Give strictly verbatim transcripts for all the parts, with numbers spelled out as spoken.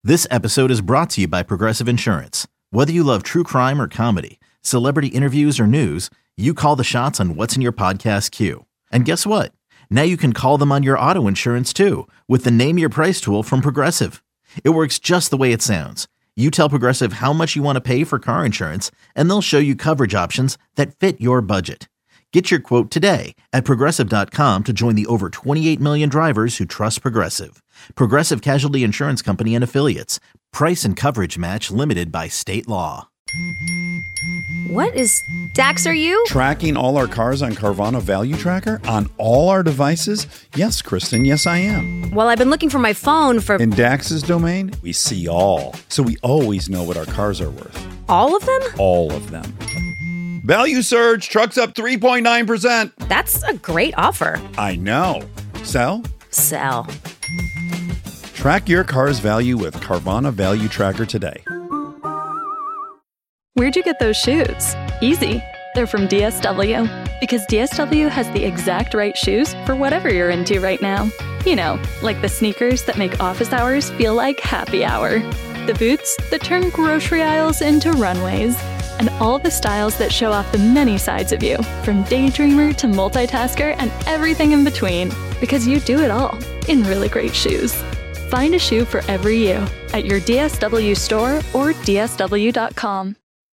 This episode is brought to you by Progressive Insurance. Whether you love true crime or comedy, celebrity interviews or news, you call the shots on what's in your podcast queue. And guess what? Now you can call them on your auto insurance too with the Name Your Price tool from Progressive. It works just the way it sounds. You tell Progressive how much you want to pay for car insurance, and they'll show you coverage options that fit your budget. Get your quote today at Progressive dot com to join the over twenty-eight million drivers who trust Progressive. Progressive Casualty Insurance Company and Affiliates. Price and coverage match limited by state law. What is Dax, are you? Tracking all our cars on Carvana Value Tracker on all our devices? Yes, Kristen, yes I am. Well, I've been looking for my phone for... In Dax's domain, we see all. So we always know what our cars are worth. All of them? All of them. Value surge, trucks up three point nine percent. That's a great offer. I know. Sell? Sell. Track your car's value with Carvana Value Tracker today. Where'd you get those shoes? Easy. They're from D S W. Because D S W has the exact right shoes for whatever you're into right now. You know, like the sneakers that make office hours feel like happy hour. The boots that turn grocery aisles into runways. And all the styles that show off the many sides of you, from daydreamer to multitasker and everything in between. Because you do it all in really great shoes. Find a shoe for every you at your D S W store or D S W dot com.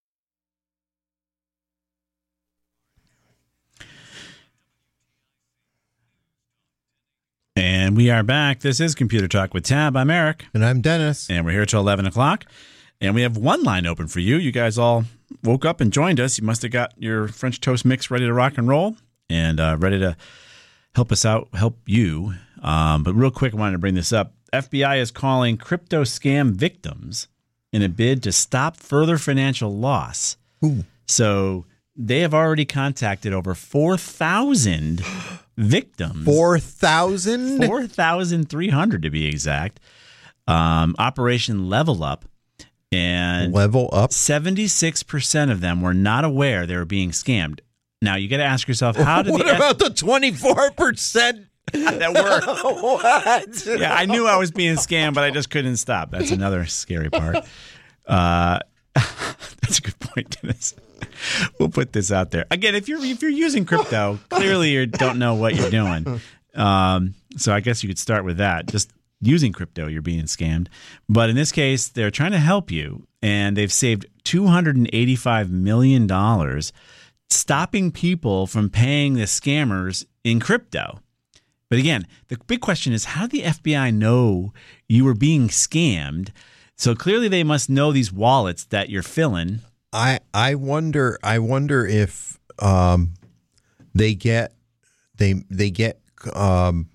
And we are back. This is Computer Talk with Tab. I'm Eric. And I'm Dennis. And we're here till eleven o'clock. And we have one line open for you. You guys all woke up and joined us. You must have got your French toast mix ready to rock and roll and uh, ready to help us out, help you. Um, but real quick, I wanted to bring this up. F B I is calling crypto scam victims in a bid to stop further financial loss. Ooh. So they have already contacted over four thousand victims. four thousand? four thousand three hundred to be exact. Um, Operation Level Up. And Level Up? seventy-six percent of them were not aware they were being scammed. Now, you got to ask yourself, how did what the... What about F- the twenty-four percent? that were? What? Yeah, I knew I was being scammed, but I just couldn't stop. That's another scary part. Uh, that's a good point, Dennis. We'll put this out there. Again, if you're if you're using crypto, clearly you don't know what you're doing. Um, so I guess you could start with that. Just using crypto, you're being scammed. But in this case, they're trying to help you, and they've saved two hundred eighty-five million dollars stopping people from paying the scammers in crypto. But again, the big question is, how did the F B I know you were being scammed? So clearly they must know these wallets that you're filling. I I wonder I wonder if um, they get they they get um,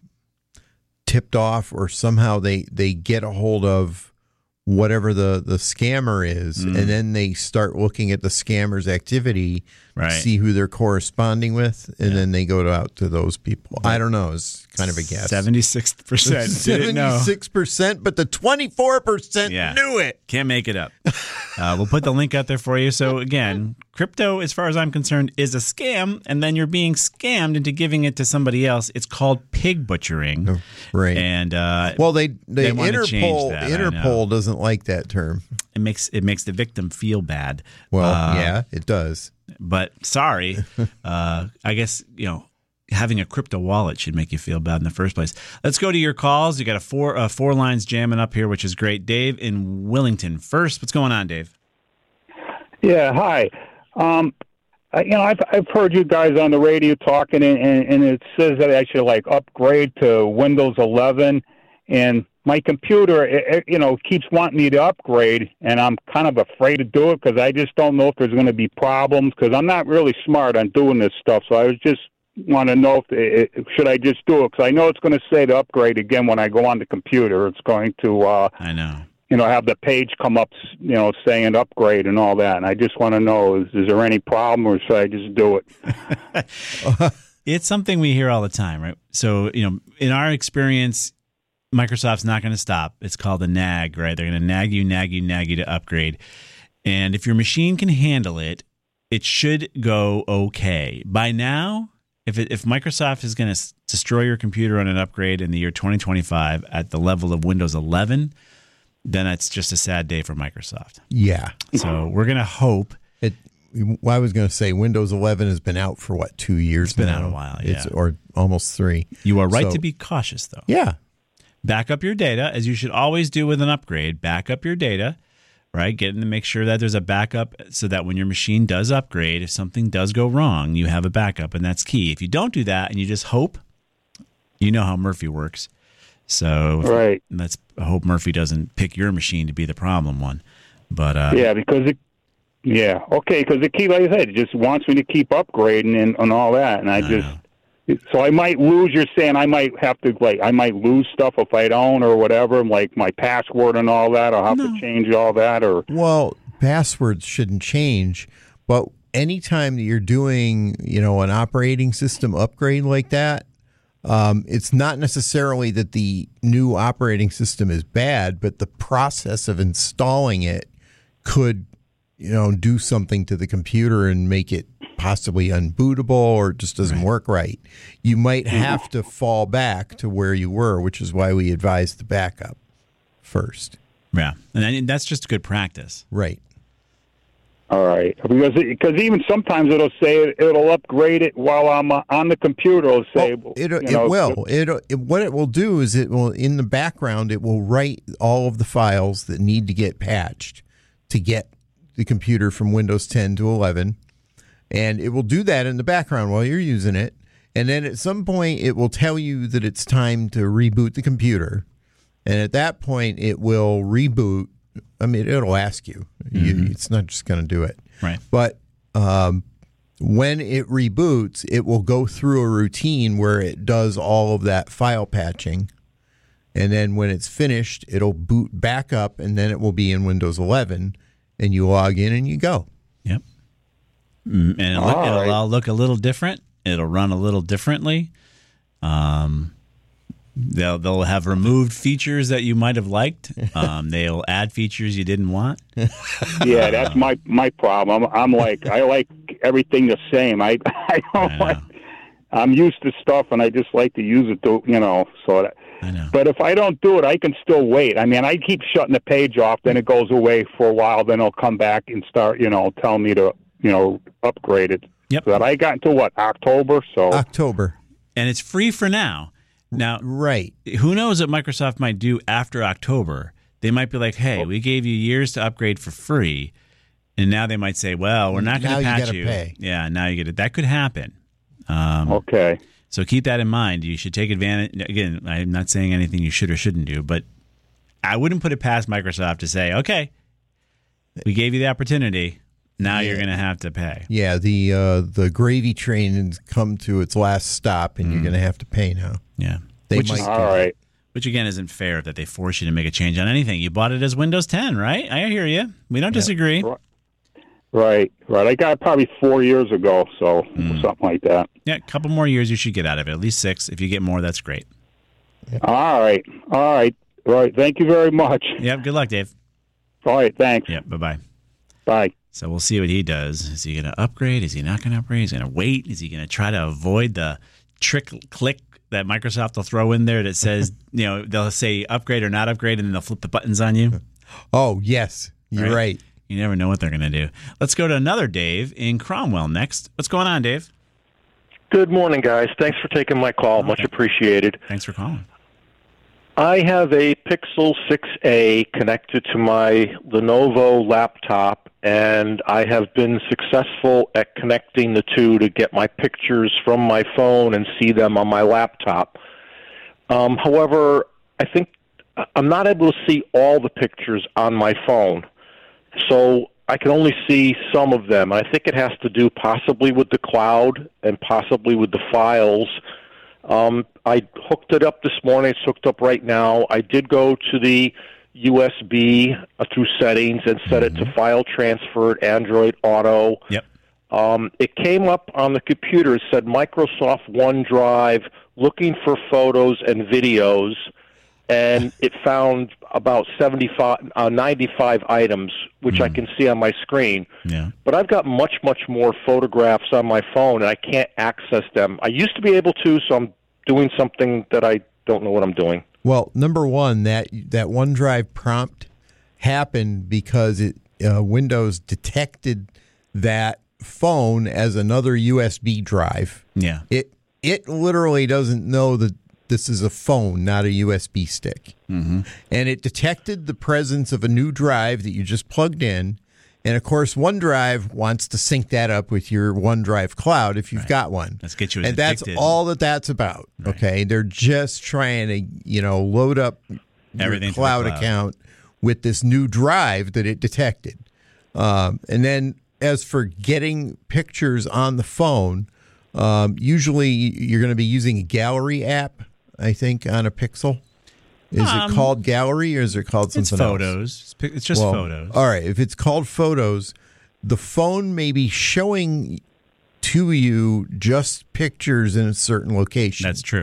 tipped off, or somehow they, they get a hold of whatever the, the scammer is, mm. and then they start looking at the scammer's activity, right. see who they're corresponding with, and yeah. then they go to, out to those people. I don't know. It's kind of a guess. seventy-six percent didn't know. seventy-six percent, but the twenty-four percent yeah. knew it. Can't make it up. Uh, we'll put the link out there for you. So again, crypto, as far as I'm concerned, is a scam, and then you're being scammed into giving it to somebody else. It's called pig butchering. Oh, right. And uh, well, they, they, they want to change Interpol that, Interpol doesn't like that term. It makes it makes the victim feel bad. Well, uh, yeah, it does. But sorry, uh, I guess you know having a crypto wallet should make you feel bad in the first place. Let's go to your calls. You got a four uh, four lines jamming up here, which is great. Dave in Willington first. What's going on, Dave? Yeah, hi. Um, I, you know, I've I've heard you guys on the radio talking, and, and, and it says that I should like upgrade to Windows eleven, and my computer, it, you know, keeps wanting me to upgrade, and I'm kind of afraid to do it because I just don't know if there's going to be problems, because I'm not really smart on doing this stuff. So I was just want to know if it, should I just do it, because I know it's going to say to upgrade again when I go on the computer. It's going to, uh, I know, you know, have the page come up, you know, saying upgrade and all that. And I just want to know, is, is there any problem, or should I just do it? It's something we hear all the time, right? So, you know, in our experience, Microsoft's not going to stop. It's called a nag, right? They're going to nag you, nag you, nag you to upgrade. And if your machine can handle it, it should go okay. By now, if it, if Microsoft is going to destroy your computer on an upgrade in the year twenty twenty-five at the level of Windows eleven, then it's just a sad day for Microsoft. Yeah. So we're going to hope. It. Well, I was going to say Windows eleven has been out for what, two years? It's been now? out a while, yeah. It's, or almost three. You are right So- to be cautious, though. Yeah. Back up your data, as you should always do with an upgrade. Back up your data, right? Getting to make sure that there's a backup so that when your machine does upgrade, if something does go wrong, you have a backup, and that's key. If you don't do that and you just hope, you know how Murphy works. So Right. let's hope Murphy doesn't pick your machine to be the problem one. But uh, Yeah, because it. Yeah, okay, because it keep, like I said, it just wants me to keep upgrading and, and all that, and I, I just. know. So I might lose. You're saying I might have to like I might lose stuff if I don't or whatever, like my password and all that. I'll have No. to change all that or. Well, passwords shouldn't change, but anytime that you're doing, you know, an operating system upgrade like that, um, it's not necessarily that the new operating system is bad, but the process of installing it could, you know, do something to the computer and make it possibly unbootable or it just doesn't Right. work right. You might have to fall back to where you were, which is why we advise the backup first. yeah, and then that's just good practice. Right. All right, because because even sometimes it'll say it, it'll upgrade it while I'm uh, on the computer. It'll say Well, it, you it know, will. It, it what it will do is it will in the background it will write all of the files that need to get patched to get the computer from Windows ten to eleven, and it will do that in the background while you're using it. And then at some point it will tell you that it's time to reboot the computer, and at that point it will reboot. I mean, it'll ask you. you it's not just going to do it. Right. But um, when it reboots, it will go through a routine where it does all of that file patching. And then when it's finished, it'll boot back up, and then it will be in Windows eleven, and you log in and you go. Yep. Mm, And it'll, look, All it'll right. all look a little different. It'll run a little differently. Um, they'll they'll have removed features that you might have liked. Um, they'll add features you didn't want. yeah, that's my my problem. I'm, I'm like I like everything the same. I I don't I know. like. I'm used to stuff, and I just like to use it to you know. So, that, I know. but if I don't do it, I can still wait. I mean, I keep shutting the page off, then it goes away for a while, then it'll come back and start, you know, tell me to you know upgrade it. Yep. So that I got into what October, so October. And it's free for now. Now, Right. who knows what Microsoft might do after October? They might be like, "Hey, we gave you years to upgrade for free," and now they might say, "Well, we're not going Now to you patch gotta you." pay. Yeah, now you get it. That could happen. Um, okay. So keep that in mind. You should take advantage. Again, I'm not saying anything you should or shouldn't do, but I wouldn't put it past Microsoft to say, "Okay, we gave you the opportunity. Now you're going to have to pay." Yeah, the uh, the gravy train has come to its last stop, and you're going to have to pay now. Yeah, They which might is, All right. which again isn't fair that they force you to make a change on anything. You bought it as Windows ten, right? I hear you. We don't disagree. Right, right. I got it probably four years ago, so Hmm. something like that. Yeah, a couple more years you should get out of it. At least six. If you get more, that's great. All right, all right, all right. Thank you very much. Yep. Good luck, Dave. All right, thanks. Yep. Bye bye. Bye. So we'll see what he does. Is he going to upgrade? Is he not going to upgrade? Is he going to wait? Is he going to try to avoid the trick click that Microsoft will throw in there that says, you know, they'll say upgrade or not upgrade, and then they'll flip the buttons on you? Oh, yes, you're Right. right. You never know what they're going to do. Let's go to another Dave in Cromwell next. What's going on, Dave? Good morning, guys. Thanks for taking my call. Much appreciated. Thanks for calling. I have a Pixel six A connected to my Lenovo laptop, and I have been successful at connecting the two to get my pictures from my phone and see them on my laptop. Um, however, I think I'm not able to see all the pictures on my phone, so I can only see some of them. I think it has to do possibly with the cloud and possibly with the files. Um, I hooked it up this morning. It's hooked up right now. I did go to the U S B uh, through settings and set it to file transferred Android Auto. Yep. Um, it came up on the computer. It said Microsoft OneDrive looking for photos and videos, and it found about seventy-five, uh, ninety-five items, which I can see on my screen. Yeah. But I've got much, much more photographs on my phone, and I can't access them. I used to be able to, so I'm doing something that I don't know what I'm doing. Well, number one, that that OneDrive prompt happened because it uh, Windows detected that phone as another U S B drive. Yeah. It it literally doesn't know that this is a phone, not a U S B stick. Mm-hmm. And it detected the presence of a new drive that you just plugged in. And, of course, OneDrive wants to sync that up with your OneDrive cloud if you've Right. got one. Let's get you And that's addicted. all that that's about, Right. okay? They're just trying to, you know, load up Everything your to the cloud, cloud. account with this new drive that it detected. Um, and then as for getting pictures on the phone, um, usually you're going to be using a gallery app, I think, on a Pixel. Is Um, it called gallery or is it called something It's else? photos. It's, pic- it's just Well, photos. All right. If it's called photos, the phone may be showing to you just pictures in a certain location. That's true.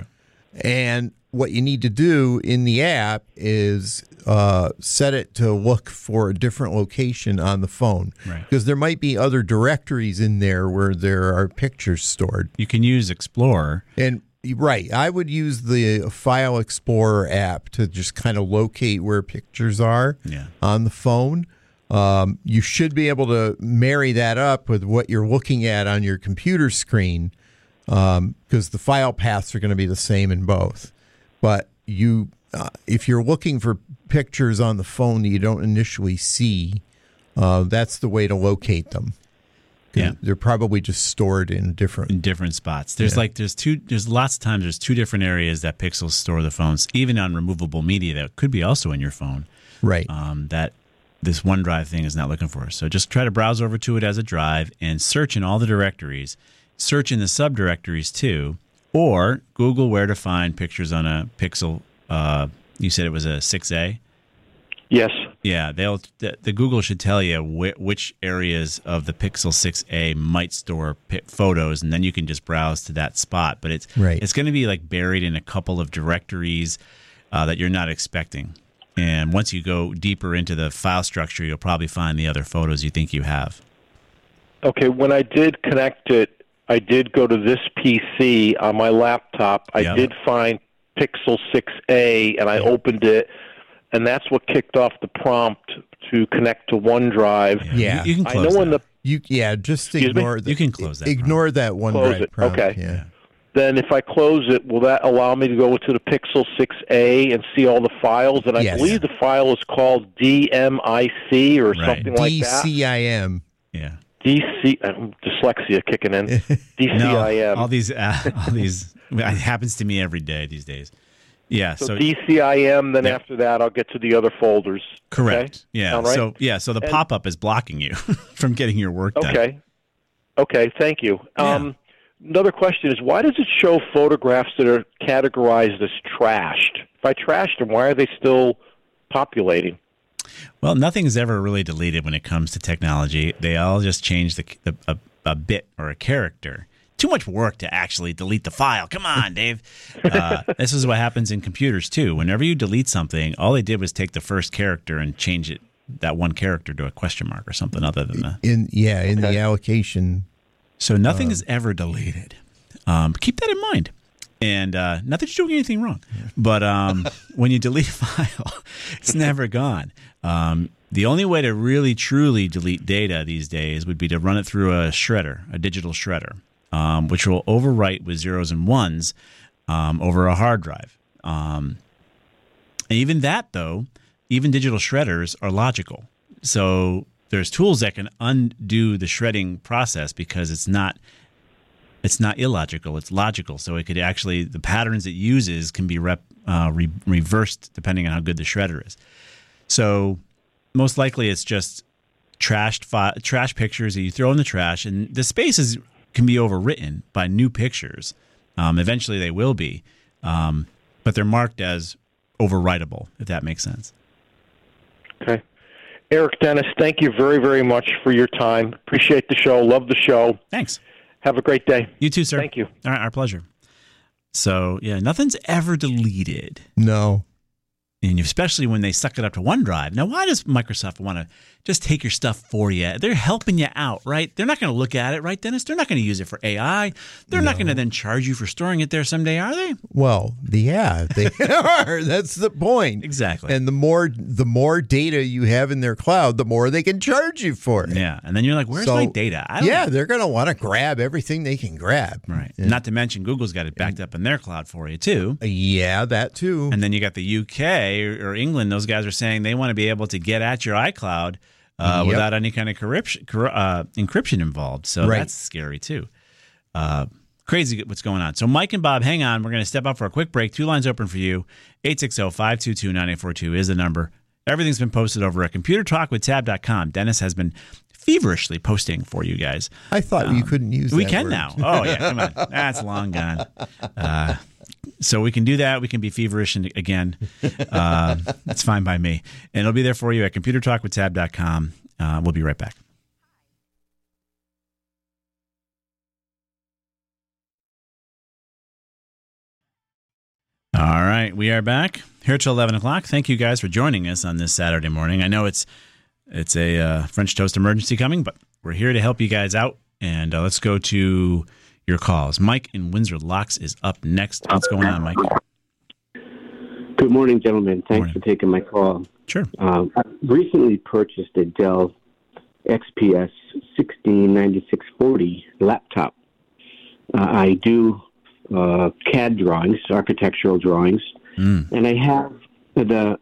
And what you need to do in the app is uh, set it to look for a different location on the phone. Right. Because there might be other directories in there where there are pictures stored. You can use Explorer. And right, I would use the File Explorer app to just kind of locate where pictures are Yeah. on the phone. Um, you should be able to marry that up with what you're looking at on your computer screen, because um, the file paths are going to be the same in both. But you, uh, if you're looking for pictures on the phone that you don't initially see, uh, that's the way to locate them. Yeah. They're probably just stored in different. In different spots. There's Yeah. like there's two there's lots of times there's two different areas that Pixels store the phones, even on removable media that could be also in your phone. Right. Um, that this OneDrive thing is not looking for. So just try to browse over to it as a drive and search in all the directories. Search in the subdirectories too, or Google where to find pictures on a Pixel. Uh, you said it was a six A. Yes. Yeah, they'll the, the Google should tell you wh- which areas of the Pixel six A might store pi- photos, and then you can just browse to that spot. But it's Right. it's going to be like buried in a couple of directories uh, that you're not expecting. And once you go deeper into the file structure, you'll probably find the other photos you think you have. Okay, when I did connect it, I did go to this P C on my laptop. I Yeah. did find Pixel six A, and I opened it, and that's what kicked off the prompt to connect to OneDrive. Yeah. you, you can I close know when that. the You yeah, just Excuse me? ignore the, You can close that Ignore that OneDrive Close it. prompt. Okay. Yeah. then if I close it, will that allow me to go to the Pixel six A and see all the files? And I Yes. believe the file is called D M I C or Right. something like that. D C I M. Yeah. D C um, dyslexia kicking in. D C I M. No, all these, uh, all these, it happens to me every day these days. Yeah. So, So, D C I M. Then Yeah. after that, I'll get to the other folders. correct. Okay? Yeah. Sound right? So yeah. So the And- pop up is blocking you from getting your work done. Okay. Okay. Thank you. Yeah. Um, another question is, why does it show photographs that are categorized as trashed? If I trashed them, why are they still populating? Well, nothing's ever really deleted when it comes to technology. They all just change the, the a, a bit or a character. Too much work to actually delete the file. Come on, Dave. Uh, this is what happens in computers too. Whenever you delete something, all they did was take the first character and change it, that one character, to a question mark or something other than that. In yeah, in the allocation. So nothing is ever deleted. Um, keep that in mind. And uh, not that you're doing anything wrong, but um, when you delete a file, it's never gone. Um, the only way to really, truly delete data these days would be to run it through a shredder, a digital shredder, um, which will overwrite with zeros and ones um, over a hard drive. Um, and even that, though, even digital shredders are logical. So there's tools that can undo the shredding process because it's not it's not illogical, it's logical. So it could actually, the patterns it uses can be rep, uh, re, reversed depending on how good the shredder is. So most likely it's just trashed fi- trash pictures that you throw in the trash, and the spaces can be overwritten by new pictures. Um, eventually they will be, um, but they're marked as overwritable, if that makes sense. Okay. Eric Dennis, thank you very, very much for your time. Appreciate the show. Love the show. Thanks. Have a great day. You too, sir. Thank you. All right, our pleasure. So, yeah, nothing's ever deleted. No. And especially when they suck it up to OneDrive. Now, why does Microsoft want to just take your stuff for you? They're helping you out, right? They're not going to look at it, right, Dennis? They're not going to use it for A I. They're no. not going to then charge you for storing it there someday, are they? Well, yeah, they are. That's the point. Exactly. And the more the more data you have in their cloud, the more they can charge you for it. Yeah. And then you're like, where's so, my data? I don't yeah, know. they're going to want to grab everything they can grab. Right. Yeah. Not to mention Google's got it backed up in their cloud for you, too. Yeah, that too. And then you got the U K or, or England. Those guys are saying they want to be able to get at your iCloud uh, yep. without any kind of corruption, uh, encryption involved. So right. that's scary, too. Uh, crazy what's going on. So Mike and Bob, hang on. We're going to step up for a quick break. Two lines open for you. eight six zero, five two two, nine eight four two is the number. Everything's been posted over at computer talk with tab dot com. Dennis has been feverishly posting for you guys. I thought um, you couldn't use that We can word. now. Oh, yeah. Come on. That's long gone. Uh, so we can do that. We can be feverish and, again. Uh, it's fine by me. And it'll be there for you at computer talk with tab dot com. Uh, we'll be right back. All right. We are back here till eleven o'clock. Thank you guys for joining us on this Saturday morning. I know it's it's a uh, French toast emergency coming, but we're here to help you guys out. And uh, let's go to your calls. Mike in Windsor Locks is up next. What's going on, Mike? Good morning, gentlemen. Thanks morning. for taking my call. Sure. Um, I recently purchased a Dell X P S sixteen ninety-six forty laptop. Uh, I do uh, C A D drawings, architectural drawings, mm. and I have the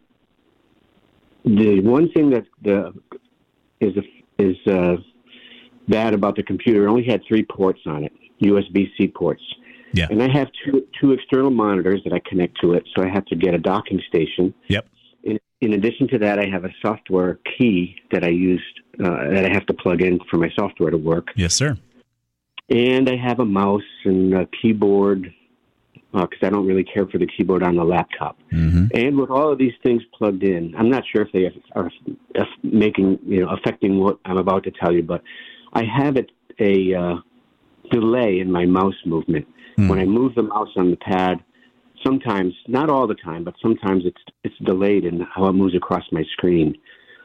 the one thing that the is is uh, bad about the computer. It only had three ports on it, U S B C ports. Yeah. And I have two two external monitors that I connect to it, so I have to get a docking station. Yep. In, in addition to that, I have a software key that I used uh, that I have to plug in for my software to work. Yes, sir. And I have a mouse and a keyboard because uh, I don't really care for the keyboard on the laptop. Mm-hmm. And with all of these things plugged in, I'm not sure if they are making you know affecting what I'm about to tell you, but I have it a uh, delay in my mouse movement. Mm. When I move the mouse on the pad, sometimes, not all the time, but sometimes it's it's delayed in how it moves across my screen.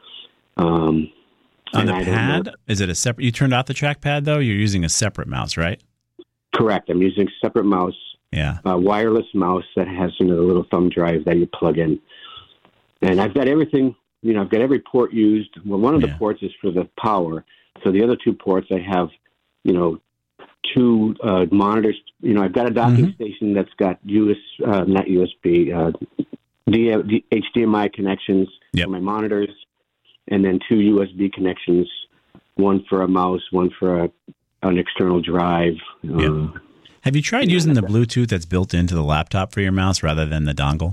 Um, on the pad? Is it a separate? You turned off the trackpad, though? You're using a separate mouse, right? Correct. I'm using a separate mouse. Yeah. A wireless mouse that has you know, the little thumb drive that you plug in. And I've got everything, you know, I've got every port used. Well, one of the yeah. ports is for the power. So the other two ports I have, you know, two uh, monitors. You know, I've got a docking mm-hmm. station that's got U S, uh, not U S B, uh, D- D- H D M I connections yep. for my monitors, and then two U S B connections, one for a mouse, one for a, an external drive. Yep. Uh, Have you tried using the Bluetooth that's built into the laptop for your mouse rather than the dongle?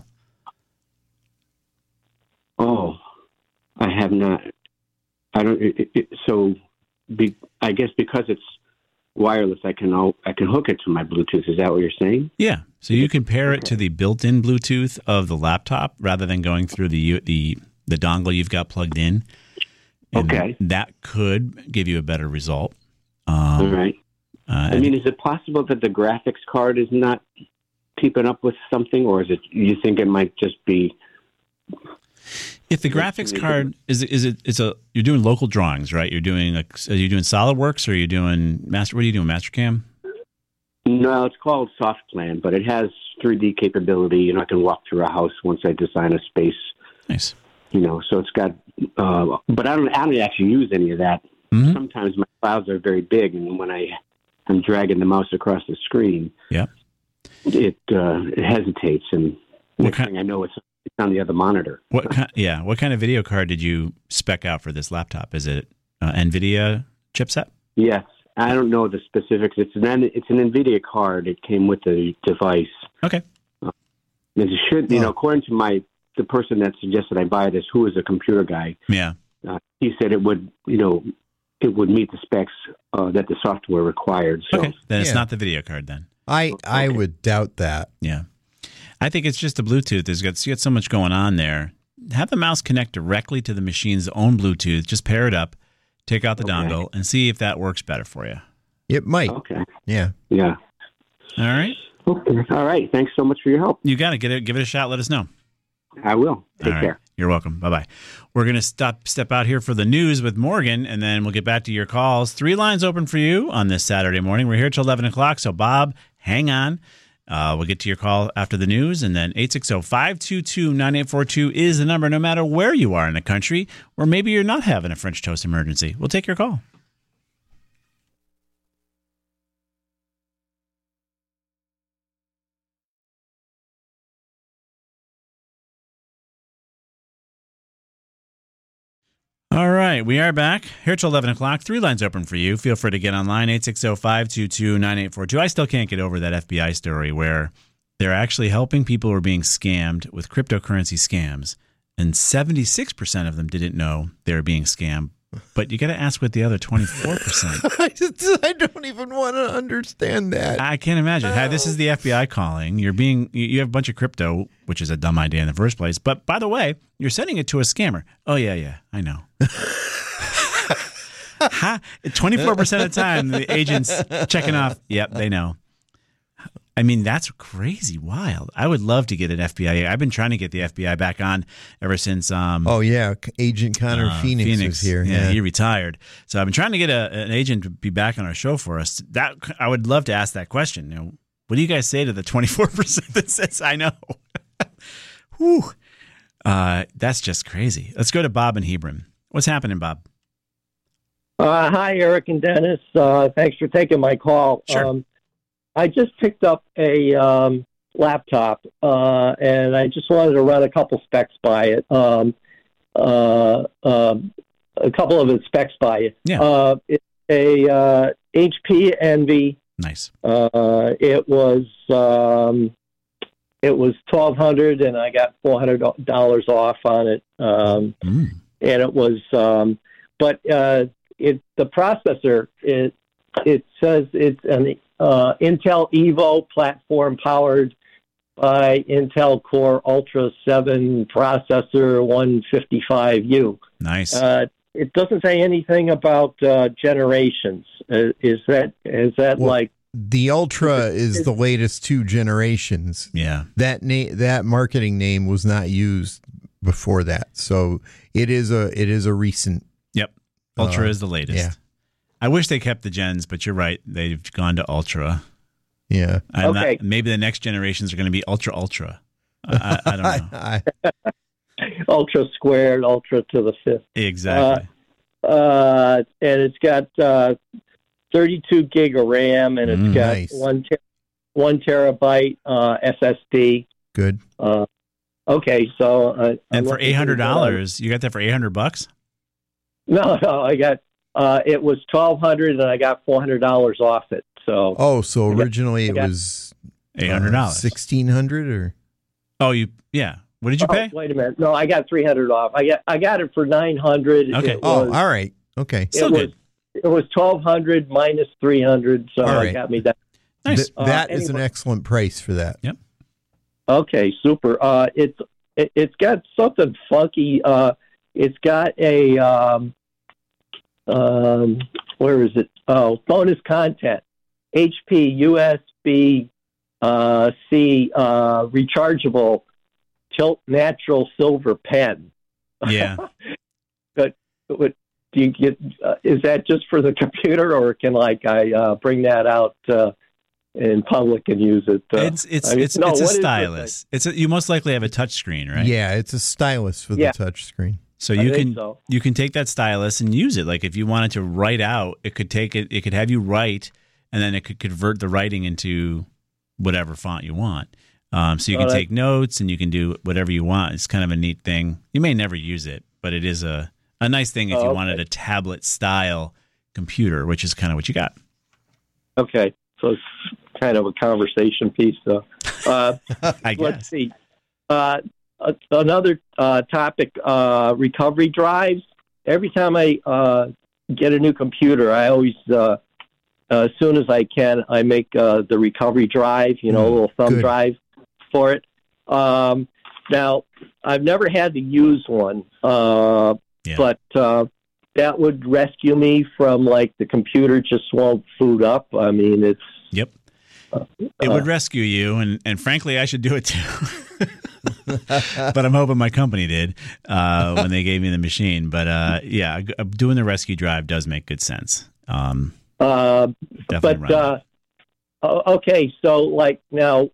Oh, I have not. I don't. It, it, so, be, I guess because it's wireless, I can I can hook it to my Bluetooth. Is that what you're saying? Yeah. So you can pair it to the built-in Bluetooth of the laptop rather than going through the the the dongle you've got plugged in. And okay. That could give you a better result. Um, All right. Uh, I mean, is it possible that the graphics card is not keeping up with something, or is it? You think it might just be? If the graphics card is is it is a you're doing local drawings, right? You're doing like are you doing SolidWorks or are you doing Master? What are you doing, Mastercam? No, it's called SoftPlan, but it has three D capability. You know, I can walk through a house once I design a space. Nice. You know, so it's got, uh, but I don't I don't actually use any of that. Mm-hmm. Sometimes my files are very big, and when I I'm dragging the mouse across the screen, yeah, it uh, it hesitates, and next kind, thing I know, it's it's on the other monitor. What kind? Yeah, what kind of video card did you spec out for this laptop? Is it uh, NVIDIA chipset? Yes, I don't know the specifics. It's an it's an NVIDIA card. It came with the device. Okay. Uh, it should, you oh. know, according to my the person that suggested I buy this, who is a computer guy. Yeah. Uh, he said it would, you know. It would meet the specs uh, that the software required. So. Okay, then it's yeah. not the video card then. I, I okay. would doubt that. Yeah. I think it's just the Bluetooth. There's got, you got so much going on there. Have the mouse connect directly to the machine's own Bluetooth. Just pair it up, take out the okay. dongle, and see if that works better for you. It might. Okay. Yeah. Yeah. All right. Okay. All right. Thanks so much for your help. You got to get it. Give it a shot. Let us know. I will. Take All care. right. You're welcome. Bye-bye. We're going to stop step out here for the news with Morgan, and then we'll get back to your calls. Three lines open for you on this Saturday morning. We're here till eleven o'clock, so Bob, hang on. Uh, we'll get to your call after the news, and then eight six zero, five two two, nine eight four two is the number no matter where you are in the country, or maybe you're not having a French toast emergency. We'll take your call. All right, we are back here till eleven o'clock. Three lines open for you. Feel free to get online, eight six zero, five two two, nine eight four two. I still can't get over that F B I story where they're actually helping people who are being scammed with cryptocurrency scams, and seventy-six percent of them didn't know they were being scammed. But you got to ask what the other twenty-four percent. I, just, I don't even want to understand that. I can't imagine. Hi, this is the F B I calling. You're being you have a bunch of crypto, which is a dumb idea in the first place. But by the way, you're sending it to a scammer. Oh yeah, yeah, I know. twenty-four percent of the time, the agent's checking off. Yep, they know. I mean, that's crazy wild. I would love to get an F B I. I've been trying to get the F B I back on ever since. Um, oh, yeah. Agent Connor uh, Phoenix, Phoenix is here. Yeah, yeah, he retired. So I've been trying to get a, an agent to be back on our show for us. That I would love to ask that question. You know, what do you guys say to the twenty-four percent that says, I know? Whew. Uh, that's just crazy. Let's go to Bob in Hebron. What's happening, Bob? Uh, hi, Eric and Dennis. Uh, thanks for taking my call. Sure. Um, I just picked up a um, laptop, uh, and I just wanted to run a couple specs by it. Um, uh, um, a couple of its specs by it. Yeah. Uh, it's a uh, H P Envy. Nice. Uh, it was um, it was twelve hundred, and I got four hundred dollars off on it. Um, mm. And it was, um, but uh, it the processor it it says it's an Uh, Intel Evo platform powered by Intel Core Ultra seven processor one fifty-five U. Nice. Uh, it doesn't say anything about uh, generations. Uh, is that is that well, like the Ultra is the latest two generations? Yeah. That na- that marketing name was not used before that, so it is a it is a recent. Yep. Ultra uh, is the latest. Yeah. I wish they kept the gens, but you're right. They've gone to Ultra. Yeah. I'm okay. Not, maybe the next generations are going to be Ultra Ultra. I, I, I don't know. Ultra squared, Ultra to the fifth. Exactly. Uh, uh, and it's got uh, thirty-two gig of RAM, and it's Mm, got nice. one ter- one terabyte uh, S S D. Good. Uh, okay, so uh, And I'm for looking eight hundred at, uh, dollars, you got that for eight hundred bucks? No, no, I got uh, it was twelve hundred, and I got four hundred dollars off it. So Oh, so I got- originally I got- it was eight hundred dollars. sixteen hundred or Oh, you yeah. What did you oh, pay? wait a minute, no, I got three hundred off. I got I got it for nine hundred. Okay. It Oh, was, all right. Okay. Still it was good. it was twelve hundred minus three hundred, so All it right. got me that. Nice. Th- that Uh, is an anyway. excellent price for that. Yep. Okay, super. Uh, it's it, it's got something funky. Uh, it's got a um, um, where is it? Oh, bonus content. H P U S B uh, C uh, rechargeable tilt natural silver pen. Yeah. But what do you get? Uh, is that just for the computer, or can like I uh, bring that out uh, in public and use it? Uh, It's it's I mean, it's no, it's a what is this stylus. It's a, you most likely have a touch screen, right? Yeah, it's a stylus for Yeah. the touch screen. So I you think can so. you can take that stylus and use it. Like if you wanted to write out, it could take it. It could have you write, and then it could convert the writing into whatever font you want. Um, so you Oh, can that- take notes and you can do whatever you want. It's kind of a neat thing. You may never use it, but it is a a nice thing if Oh, you okay. wanted a tablet style computer, which is kind of what you got. Okay, so it's kind of a conversation piece. So, uh, I let's guess. see. Uh, a- another uh, topic: uh, recovery drives. Every time I uh, get a new computer, I always, uh, as soon as I can, I make uh, the recovery drive. You know, a little thumb good. drive for it. Um, now, I've never had to use one, uh, Yeah. but uh, that would rescue me from like the computer just won't boot up. I mean, it's Yep. It would rescue you, and, and frankly, I should do it too. But I'm hoping my company did uh, when they gave me the machine. But uh, yeah, doing the rescue drive does make good sense. Um, uh, definitely but uh, okay, so like now,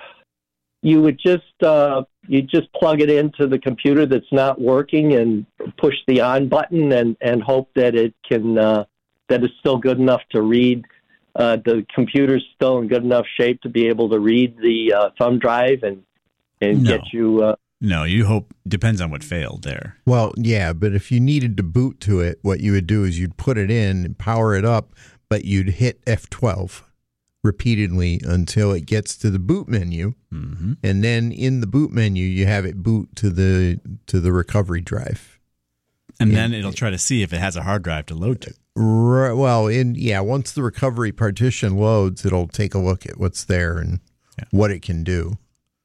you would just uh, you just plug it into the computer that's not working and push the on button and, and hope that it can uh, that it's still good enough to read. Uh, the computer's still in good enough shape to be able to read the uh, thumb drive and and no. get you. Uh, no, you hope depends on what failed there. Well, yeah, but if you needed to boot to it, what you would do is you'd put it in and power it up, but you'd hit F twelve repeatedly until it gets to the boot menu, mm-hmm. and then in the boot menu you have it boot to the to the recovery drive, and yeah. then it'll try to see if it has a hard drive to load to. Right, well, in yeah, once the recovery partition loads, it'll take a look at what's there and yeah. what it can do.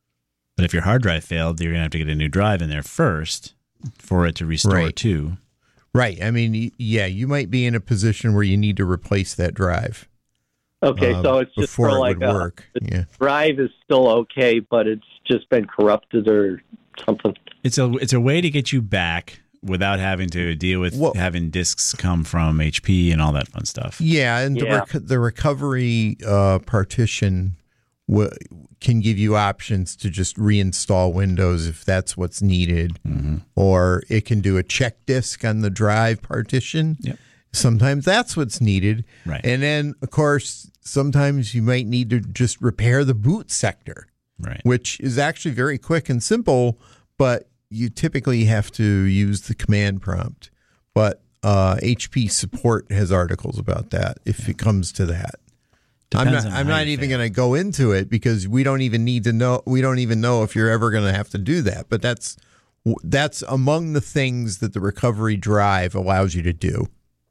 But if your hard drive failed, you're gonna have to get a new drive in there first for it to restore right. to. Right. I mean, yeah, you might be in a position where you need to replace that drive. Okay, uh, so it's just before for it like would a, work. the yeah. drive is still okay, but it's just been corrupted or something. It's a it's a way to get you back without having to deal with well, having disks come from H P and all that fun stuff. Yeah, and yeah. the rec- the recovery uh, partition w- can give you options to just reinstall Windows if that's what's needed, mm-hmm. or it can do a check disk on the drive partition. Yep. Sometimes that's what's needed. Right. And then, of course, sometimes you might need to just repair the boot sector, right? Which is actually very quick and simple, but you typically have to use the command prompt. But uh, H P support has articles about that if it comes to that. Depends I'm not, on I'm how not you even fail. going to go into it because we don't even need to know. We don't even know if you're ever going to have to do that. But that's that's among the things that the recovery drive allows you to do.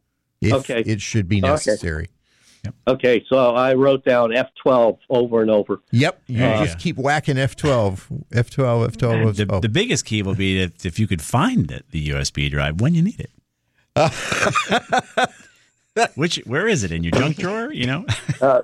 If okay. it should be necessary. Okay. Yep. Okay, so I wrote down F twelve over and over. Yep, you Uh, just keep whacking F twelve, F twelve, F twelve, F twelve. The, the biggest key will be if, if you could find it, the U S B drive when you need it. Which where is it in your junk drawer? You know. uh,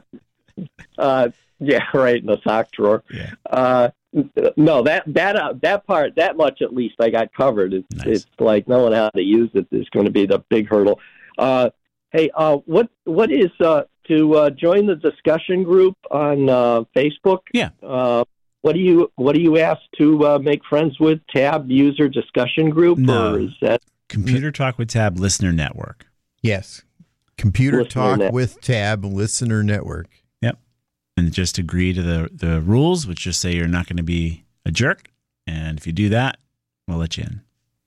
uh, yeah, right in the sock drawer. Yeah. Uh, no, that that uh, that part, that much at least, I got covered. It's, Nice. it's like knowing how to use it is going to be the big hurdle. Uh, hey, uh, what what is uh, to uh, join the discussion group on uh, Facebook? Yeah. Uh, what do you what do you ask to uh, make friends with? Tab user discussion group, No. or is that Computer Talk with Tab Listener Network. Yes, Computer Listener Talk Net- with Tab Listener Network. Yep. And just agree to the the rules, which just say you're not going to be a jerk, and if you do that, we'll let you in.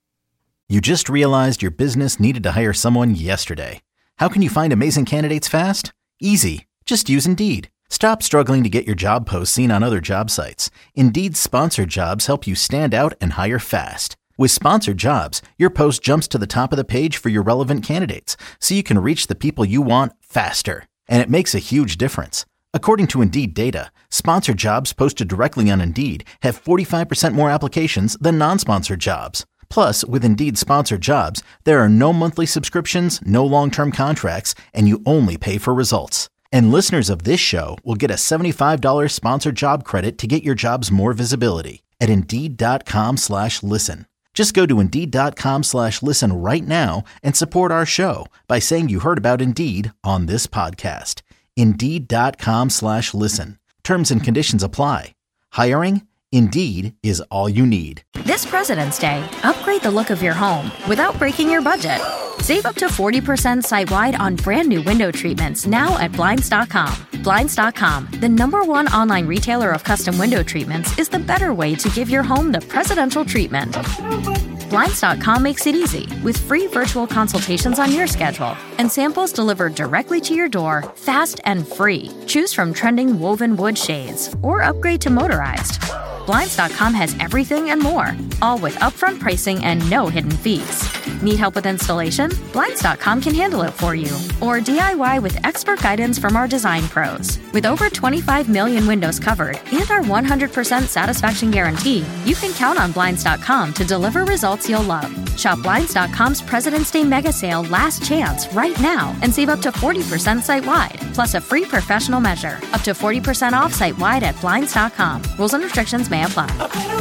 You just realized your business needed to hire someone yesterday. How can you find amazing candidates fast? Easy. Just use Indeed. Stop struggling to get your job posts seen on other job sites. Indeed's sponsored jobs help you stand out and hire fast. With sponsored jobs, your post jumps to the top of the page for your relevant candidates, so you can reach the people you want faster. And it makes a huge difference. According to Indeed data, sponsored jobs posted directly on Indeed have forty-five percent more applications than non-sponsored jobs. Plus, with Indeed sponsored jobs, there are no monthly subscriptions, no long-term contracts, and you only pay for results. And listeners of this show will get a seventy-five dollars sponsored job credit to get your jobs more visibility at Indeed.com slash listen. Just go to Indeed.com slash listen right now and support our show by saying you heard about Indeed on this podcast. Indeed.com slash listen. Terms and conditions apply. Hiring? Indeed is all you need. This President's Day, upgrade the look of your home without breaking your budget. Save up to forty percent site-wide on brand new window treatments now at Blinds dot com. Blinds dot com, the number one online retailer of custom window treatments, is the better way to give your home the presidential treatment. Blinds dot com makes it easy with free virtual consultations on your schedule and samples delivered directly to your door, fast and free. Choose from trending woven wood shades or upgrade to motorized. Blinds dot com has everything and more, all with upfront pricing and no hidden fees. Need help with installation? Blinds dot com can handle it for you. Or D I Y with expert guidance from our design pros. With over twenty-five million windows covered and our one hundred percent satisfaction guarantee, you can count on Blinds dot com to deliver results you'll love. Shop Blinds dot com's President's Day Mega Sale Last Chance right now and save up to forty percent site-wide, plus a free professional measure. Up to forty percent off site-wide at Blinds dot com. Rules and restrictions may apply.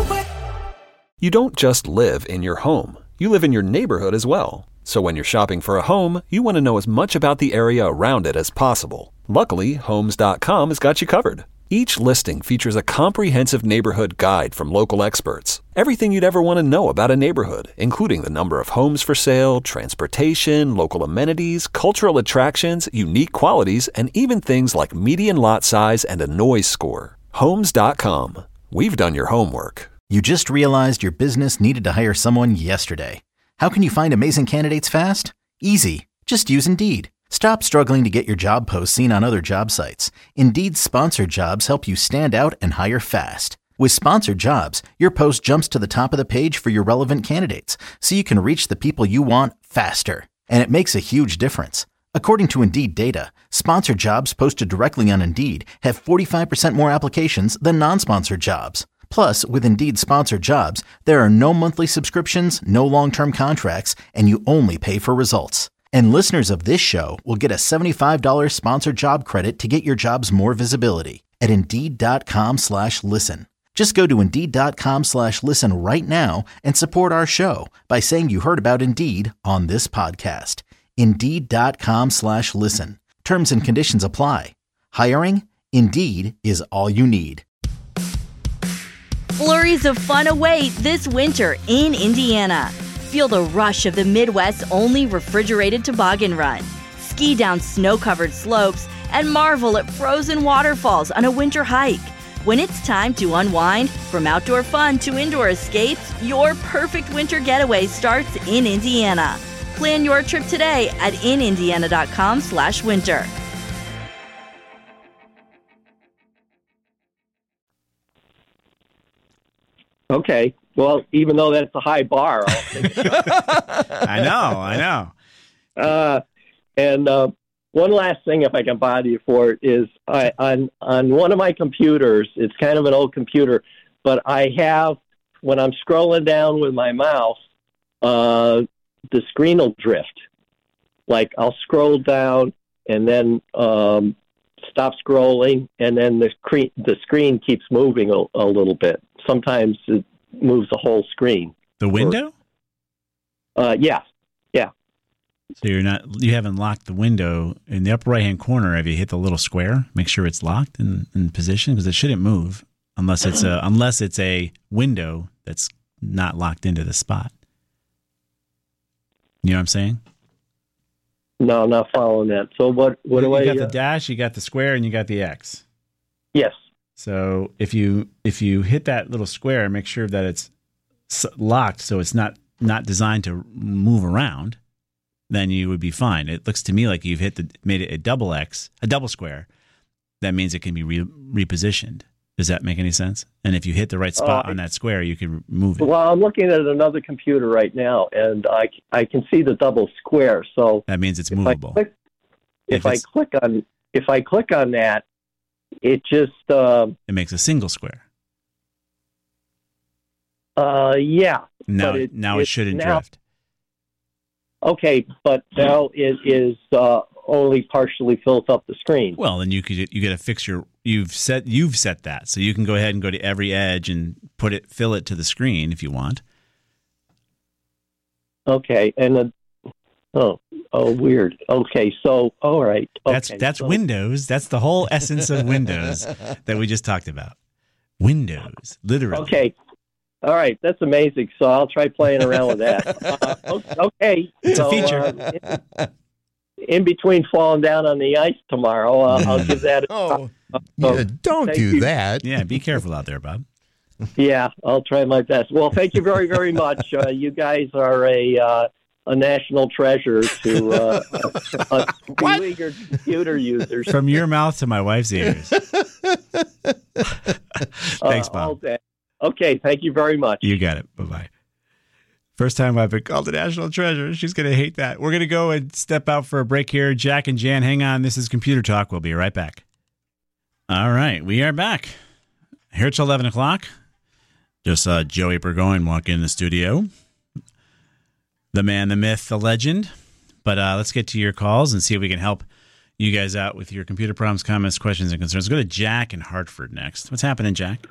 You don't just live in your home. You live in your neighborhood as well. So when you're shopping for a home, you want to know as much about the area around it as possible. Luckily, Homes dot com has got you covered. Each listing features a comprehensive neighborhood guide from local experts. Everything you'd ever want to know about a neighborhood, including the number of homes for sale, transportation, local amenities, cultural attractions, unique qualities, and even things like median lot size and a noise score. Homes dot com. We've done your homework. You just realized your business needed to hire someone yesterday. How can you find amazing candidates fast? Easy. Just use Indeed. Stop struggling to get your job posts seen on other job sites. Indeed's sponsored jobs help you stand out and hire fast. With sponsored jobs, your post jumps to the top of the page for your relevant candidates, so you can reach the people you want faster. And it makes a huge difference. According to Indeed data, sponsored jobs posted directly on Indeed have forty-five percent more applications than non-sponsored jobs. Plus, with Indeed sponsored jobs, there are no monthly subscriptions, no long-term contracts, and you only pay for results. And listeners of this show will get a seventy-five dollars sponsored job credit to get your jobs more visibility at Indeed.com slash listen. Just go to Indeed.com slash listen right now and support our show by saying you heard about Indeed on this podcast. Indeed.com slash listen. Terms and conditions apply. Hiring? Indeed is all you need. Flurries of fun await this winter in Indiana. Feel the rush of the Midwest's only refrigerated toboggan run. Ski down snow-covered slopes and marvel at frozen waterfalls on a winter hike. When it's time to unwind, from outdoor fun to indoor escapes, your perfect winter getaway starts in Indiana. Plan your trip today at inindiana.com slash winter. Okay. Well, even though that's a high bar, I'll take a shot. I know, I know. Uh, and uh, one last thing, if I can bother you for it, is I, on on one of my computers. It's kind of an old computer, but I have when I'm scrolling down with my mouse, uh, the screen will drift. Like I'll scroll down and then um, stop scrolling, and then the screen the screen keeps moving a, a little bit. Sometimes it moves the whole screen. The window? Uh, yeah, yeah. So you're not, you haven't locked the window in the upper right hand corner. Have you hit the little square? Make sure it's locked in, in position because it shouldn't move unless it's a unless it's a window that's not locked into the spot. You know what I'm saying? No, I'm not following that. So what? What you do I? You got uh, the dash, you got the square, and you got the X. Yes. So if you if you hit that little square, make sure that it's locked, so it's not not designed to move around. Then you would be fine. It looks to me like you've hit the made it a double X, a double square. That means it can be re, repositioned. Does that make any sense? And if you hit the right spot uh, on that square, you can move it. Well, I'm looking at another computer right now, and I, I can see the double square. So that means it's if movable. I click, if, If I it's- click on if I click on that, it just uh, It makes a single square. uh, yeah. Now, but it, now it shouldn't now, drift. Okay, but now it is uh, only partially fills up the screen. Well, then you could you got to fix your you've set you've set that, so you can go ahead and go to every edge and put it fill it to the screen if you want. Okay, and the, oh oh weird. Okay, so all right. Okay, That's that's so, Windows. That's the whole essence of Windows that we just talked about. Windows, literally. Okay. All right, that's amazing. So I'll try playing around with that. Uh, okay, It's so, a feature. Uh, in, in between falling down on the ice tomorrow, uh, I'll give that. A Oh, uh, so yeah, don't thank do you. that. Yeah, be careful out there, Bob. Yeah, I'll try my best. Well, thank you very, very much. Uh, you guys are a uh, a national treasure to uh, uh, beleaguered computer users. From your mouth to my wife's ears. Thanks, Uh, all Bob. day. Okay, thank you very much. You got it. Bye-bye. First time I've been called a national treasure. She's going to hate that. We're going to go and step out for a break here. Jack and Jan, hang on. This is Computer Talk. We'll be right back. All right, we are back. Here till eleven o'clock. Just saw Joey Burgoyne walk in the studio. The man, the myth, the legend. But uh, let's get to your calls and see if we can help you guys out with your computer problems, comments, questions, and concerns. Go to Jack in Hartford next. What's happening, Jack?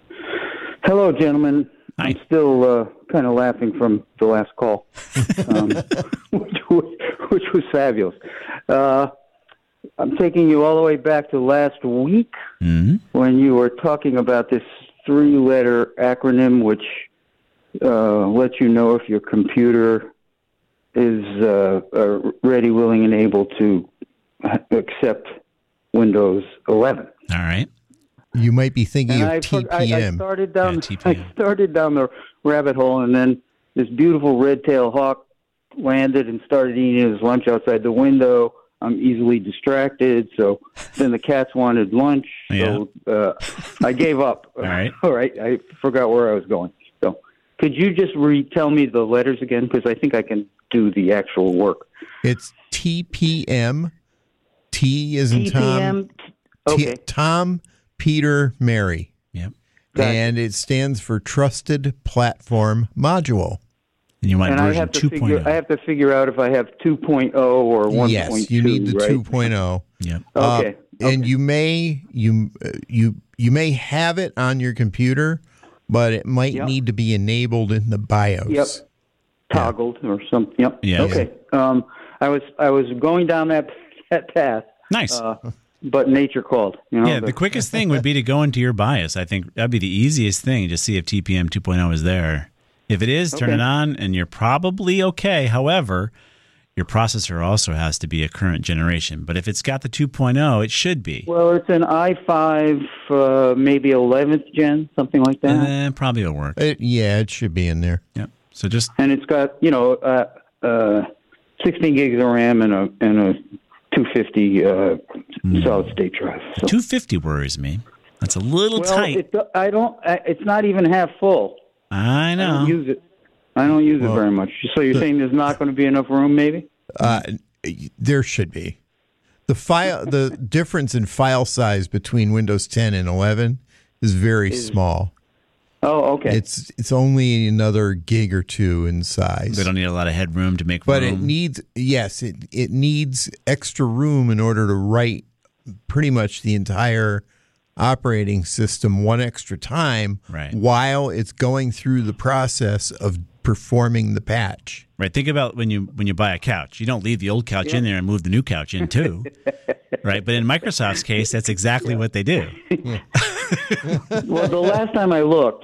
Hello, gentlemen. Hi. I'm still uh, kind of laughing from the last call, um, which, was, which was fabulous. Uh, I'm taking you all the way back to last week mm-hmm. when you were talking about this three-letter acronym which uh, lets you know if your computer is uh, uh, ready, willing, and able to accept Windows eleven. All right. You might be thinking And of I, T P M. I, I started down. Yeah, T P M. I started down the rabbit hole, and then this beautiful red-tailed hawk landed and started eating his lunch outside the window. I'm easily distracted, so then the cats wanted lunch, so uh, I gave up. All right. All right, I forgot where I was going. So, could you just retell me the letters again? Because I think I can do the actual work. It's T P M. T is in T P M. Tom. Okay. T- Tom, Peter, Mary. Yep. Gotcha. And it stands for Trusted Platform Module. And you want And I version have to two figure. point I oh. have to figure out if I have two point oh or one point two. Yes, you need the right? two point oh. Yep. Uh, Okay. and okay. you may you uh, you you may have it on your computer, but it might Yep. need to be enabled in the BIOS. Yep. Toggled or something. Yep. Yeah. Okay. Um, I was I was going down that that path. Nice. Uh, but nature called. You know, Yeah, the quickest thing would be to go into your BIOS. I think that'd be the easiest thing, to see if T P M two point oh is there. If it is, turn Okay. it on, and you're probably okay. However, your processor also has to be a current generation. But if it's got the two point oh, it should be. Well, it's an i five, uh, maybe eleventh gen, something like that. Eh, probably will work. It, yeah, it should be in there. Yep. So just And it's got, you know, uh, uh, sixteen gigs of RAM and a and a two fifty uh, Mm. solid state drive. So. two fifty worries me. That's a little well, tight. It, I don't. I, it's not even half full. I I know. don't use it. I don't use Well, it very much. So you're the- saying there's not going to be enough room, maybe? Uh, there should be. The file, the difference in file size between Windows ten and eleven is very Is- small. Oh, okay. It's it's only another gig or two in size. They don't need a lot of headroom to make But room. it needs, yes, it, it needs extra room in order to write pretty much the entire operating system one extra time Right. while it's going through the process of performing the patch. Right. Think about when you when you buy a couch. You don't leave the old couch in there and move the new couch in too. Right. But in Microsoft's case, that's exactly what they do. Well, the last time I looked,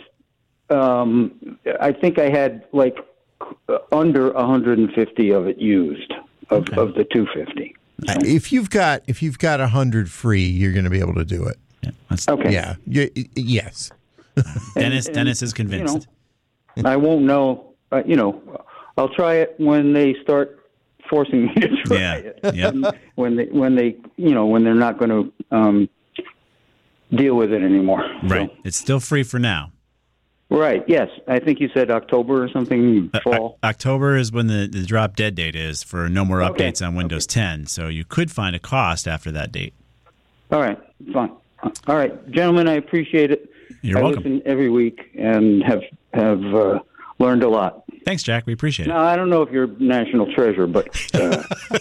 um, I think I had like under one hundred fifty of it used of, Okay. of the two fifty. Uh, If you've got if you've got a hundred free, you're going to be able to do it. Yeah. That's, Okay. Yeah. Y- y- yes. Dennis And- Dennis is you convinced. know, I won't know. Uh, you know, I'll try it when they start forcing me to try Yeah. it. Yep. When they when they you know when they're not going to um, deal with it anymore. Right. So, It's still free for now. right. Yes. I think you said October or something. Uh, Fall. O- October is when the, the drop dead date is for no more Okay. updates on Windows ten. So you could find a cost after that date. All right. Fine. All right, gentlemen. I appreciate it. You're I welcome. listen every week and have have uh, learned a lot. Thanks, Jack. We appreciate it. Now I don't know if you're a national treasure, but uh,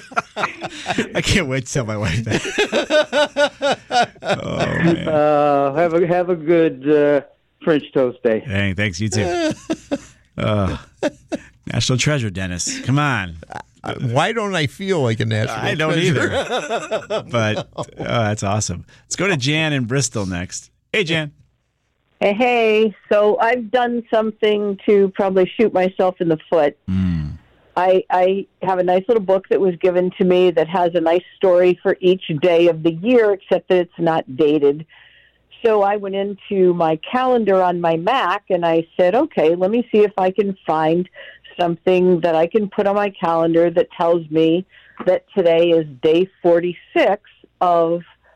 I can't wait to tell my wife that. Oh, man. uh, have a have a good uh, French toast day. Hey, thanks. You too. Uh, national treasure, Dennis. Come on. Uh, Why don't I feel like a national I don't treasure? either. But oh, that's awesome. Let's go to Jan in Bristol next. Hey, Jan. Hey, hey, so I've done something to probably shoot myself in the foot. Mm. I, I have a nice little book that was given to me that has a nice story for each day of the year, except that it's not dated. So I went into my calendar on my Mac and I said, okay, let me see if I can find something that I can put on my calendar that tells me that today is day forty-six of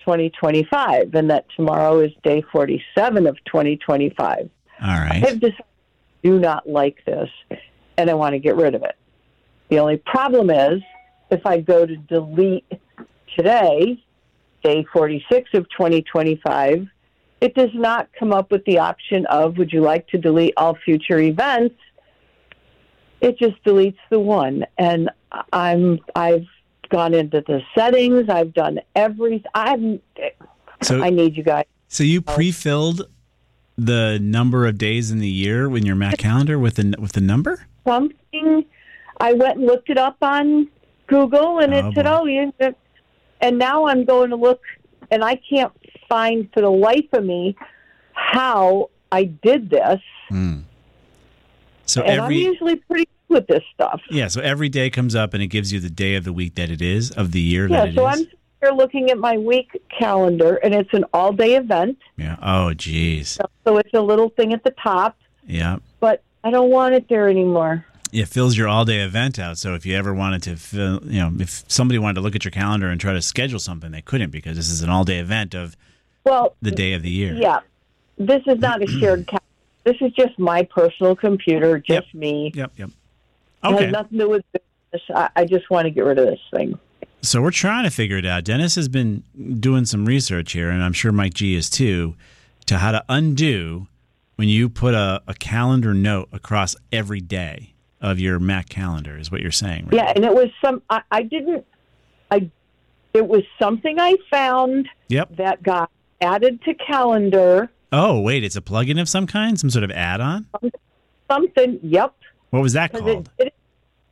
twenty twenty-five, and that tomorrow is day forty-seven of twenty twenty-five. All right. I just do not like this, and I want to get rid of it. The only problem is if I go to delete today, day forty-six of twenty twenty-five, it does not come up with the option of, would you like to delete all future events? It just deletes the one. And I'm, I've gone into the settings. I've done everything. I'm, So, I need you guys. So you pre-filled the number of days in the year in your Mac calendar with the with the number? Something. I went and looked it up on Google, and it Oh, said, boy. "Oh, you." And now I'm going to look, and I can't find for the life of me how I did this. Hmm. So and every I'm usually pretty good with this stuff. yeah, so every day comes up and it gives you the day of the week that it is, of the year Yeah, that it so is. I'm here looking at my week calendar, and it's an all-day event. Yeah. Oh, geez. So it's a little thing at the top, Yeah. but I don't want it there anymore. It fills your all-day event out. So if you ever wanted to fill, you know, if somebody wanted to look at your calendar and try to schedule something, they couldn't because this is an all-day event of Well, the day of the year. yeah, this is not a shared calendar. This is just my personal computer, just me. Yep, yep. It Okay. has nothing to do with this. I, I just want to get rid of this thing. So we're trying to figure it out. Dennis has been doing some research here, and I'm sure Mike G is too, to how to undo when you put a, a calendar note across every day of your Mac calendar, is what you're saying, right? Yeah, and it was some. I, I didn't. I. It was something I found Yep. that got added to calendar. Oh, wait, it's a plugin of some kind? Some sort of add-on? Something. Yep. What was that 'Cause called? It, it,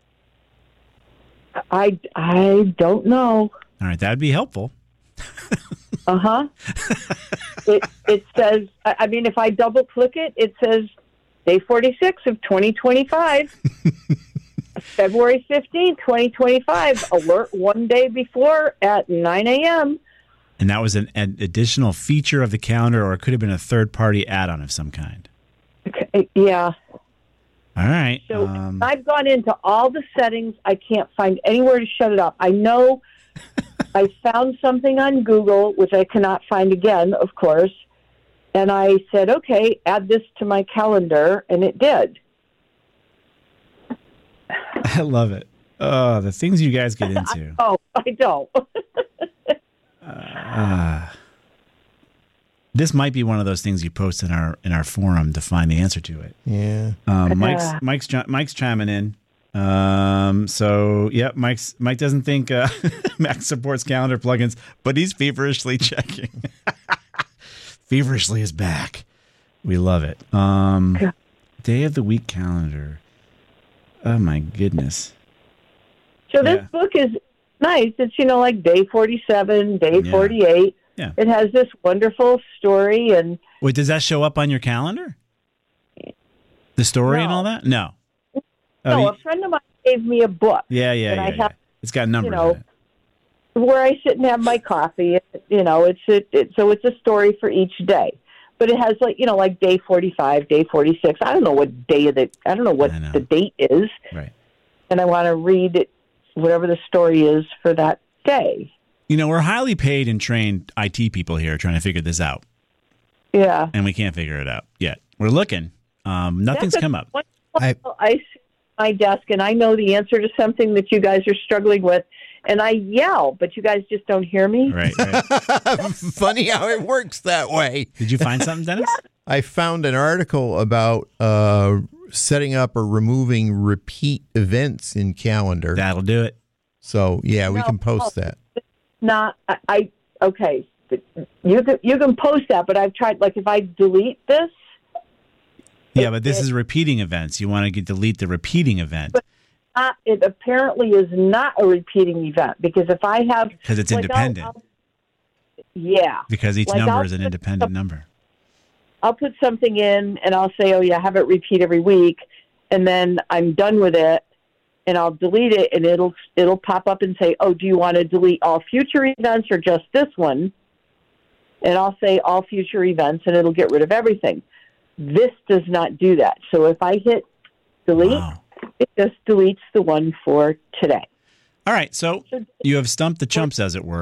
I I don't know. All right, that'd be helpful. Uh huh. it it says. I I mean, if I double click it, it says day forty-six of twenty twenty-five, February fifteenth, twenty twenty-five. Alert one day before at nine a.m. And that was an, an additional feature of the calendar, or it could have been a third-party add-on of some kind. Okay, yeah. All right. So um, I've gone into all the settings. I can't find anywhere to shut it up. I know I found something on Google, which I cannot find again, of course. And I said, okay, add this to my calendar, and it did. I love it. Oh, the things you guys get into. Oh, I don't. Uh, this might be one of those things you post in our in our forum to find the answer to it. Yeah. Um, Mike's Uh. Mike's chi- Mike's chiming in. Um, so yep, Mike's Mike doesn't think uh, Mac supports calendar plugins, but he's feverishly checking. Feverishly is back. We love it. Um, day of the week calendar. Oh my goodness. So this Yeah. book is nice. It's, you know, like day forty-seven, day Yeah. forty-eight. Yeah. It has this wonderful story, and Wait, does that show up on your calendar? The story and No. all that? No. Oh, no, you- a friend of mine gave me a book. yeah, yeah, that yeah, I yeah. have, It's got numbers you know, in it. where I sit and have my coffee. You know, it's it, it, so it's a story for each day. But it has, like, you know, like day forty-five, day forty-six. I don't know what day of the I don't know what I know. the date is. Right. And I want to read it, whatever the story is for that day. You know, we're highly paid and trained I T people here trying to figure this out, Yeah. and we can't figure it out yet. We're looking. Um, nothing's That's a come up. wonderful- I sit at my desk and I know the answer to something that you guys are struggling with, and I yell, but you guys just don't hear me. Right, right. Funny how it works that way. Did you find something, Dennis? I found an article about uh, setting up or removing repeat events in calendar. That'll do it. So yeah, we No, can post no. that. Not I, I okay. You can you can post that, but I've tried. Like if I delete this, Yeah, but this is repeating events. You want to get, delete the repeating event uh, it apparently is not a repeating event because if I have because it's like, I'll- independent. I'll- yeah, because each Like, number I'll is an put independent some- number. I'll put something in and I'll say, oh yeah, have it repeat every week, and then I'm done with it, and I'll delete it, and it'll it'll pop up and say, oh, do you want to delete all future events or just this one? And I'll say all future events, and it'll get rid of everything. This does not do that. So if I hit delete, Wow. it just deletes the one for today. All right, so you have stumped the chumps, as it were.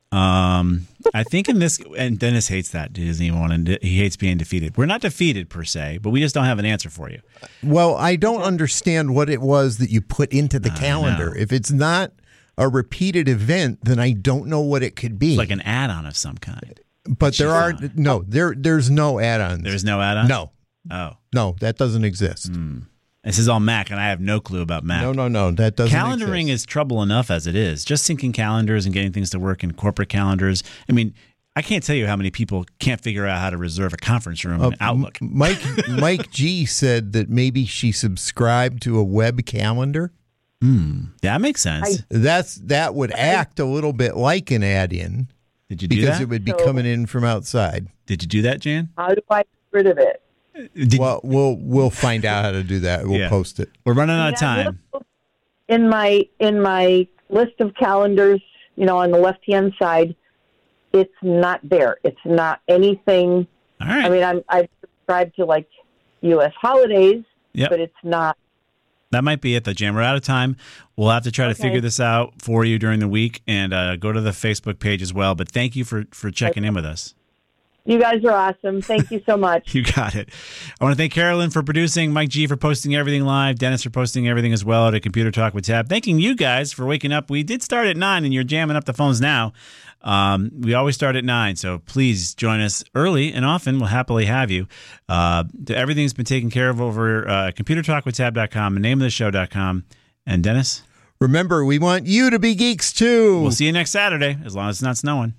Um, I think in this, and Dennis hates that. He doesn't even want to, he hates being defeated. We're not defeated per se, but we just don't have an answer for you. Well, I don't understand what it was that you put into the I calendar. know. If it's not a repeated event, then I don't know what it could be. It's like an add-on of some kind. But there are no there. There's no add-ons. There's no add-on? No. Oh. No, that doesn't exist. Mm. This is all Mac, and I have no clue about Mac. No, no, no. That doesn't Calendaring exist. is trouble enough as it is. Just syncing calendars and getting things to work in corporate calendars. I mean, I can't tell you how many people can't figure out how to reserve a conference room Uh, in Outlook. M- Mike Mike G said that maybe she subscribed to a web calendar. Hmm. That makes sense. That's that would act a little bit like an add-in. Did you do because that? it would be So- coming in from outside. Did you do that, Jan? How do I get rid of it? Did, well, we'll we'll find out how to do that. We'll Yeah. post it. We're running out of Yeah, time. In my in my list of calendars, you know, on the left hand side, it's not there. It's not anything. All right. I mean, I'm I've subscribed to like U S holidays, Yep. but it's not. That might be it, though, Jan. We're out of time. We'll have to try to Okay. figure this out for you during the week, and uh, go to the Facebook page as well. But thank you for, for checking in with us. You guys are awesome. Thank you so much. You got it. I want to thank Carolyn for producing, Mike G for posting everything live, Dennis for posting everything as well at Computer Talk with Tab. Thanking you guys for waking up. We did start at nine, and you're jamming up the phones now. Um, we always start at nine, so please join us early and often. We'll happily have you. Uh, everything's been taken care of over uh, computer talk with tab dot com and name of the show dot com. And Dennis? Remember, we want you to be geeks too. We'll see you next Saturday, as long as it's not snowing.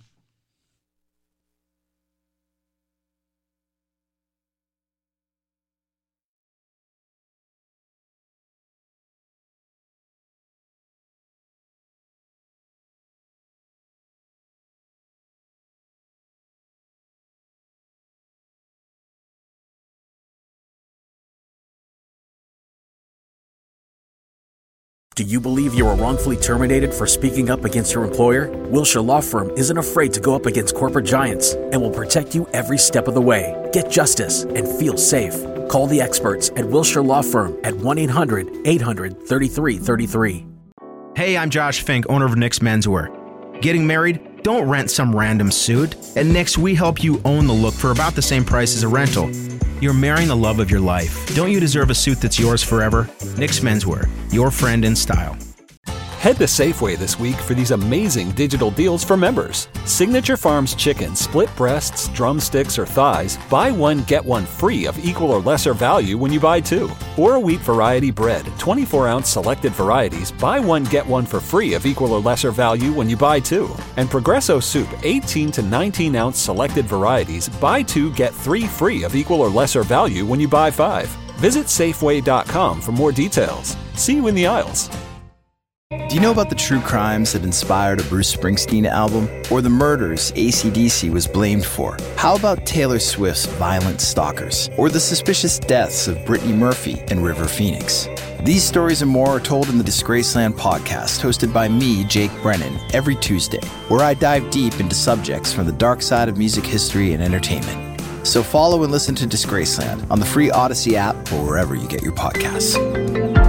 Do you believe you were wrongfully terminated for speaking up against your employer? Wilshire Law Firm isn't afraid to go up against corporate giants and will protect you every step of the way. Get justice and feel safe. Call the experts at Wilshire Law Firm at one eight hundred eight hundred thirty-three thirty-three. Hey, I'm Josh Fink, owner of Nick's Menswear. Getting married? Don't rent some random suit. At Nick's, we help you own the look for about the same price as a rental. You're marrying the love of your life. Don't you deserve a suit that's yours forever? Nick's Menswear, your friend in style. Head to Safeway this week for these amazing digital deals for members. Signature Farms chicken, split breasts, drumsticks, or thighs, buy one, get one free of equal or lesser value when you buy two. Or wheat variety bread, twenty-four ounce selected varieties, buy one, get one for free of equal or lesser value when you buy two. And Progresso soup, eighteen to nineteen ounce selected varieties, buy two, get three free of equal or lesser value when you buy five. Visit Safeway dot com for more details. See you in the aisles. Do you know about the true crimes that inspired a Bruce Springsteen album? Or the murders A C D C was blamed for? How about Taylor Swift's Violent Stalkers? Or the suspicious deaths of Brittany Murphy and River Phoenix? These stories and more are told in the Disgraceland podcast, hosted by me, Jake Brennan, every Tuesday, where I dive deep into subjects from the dark side of music history and entertainment. So follow and listen to Disgraceland on the free Odyssey app or wherever you get your podcasts.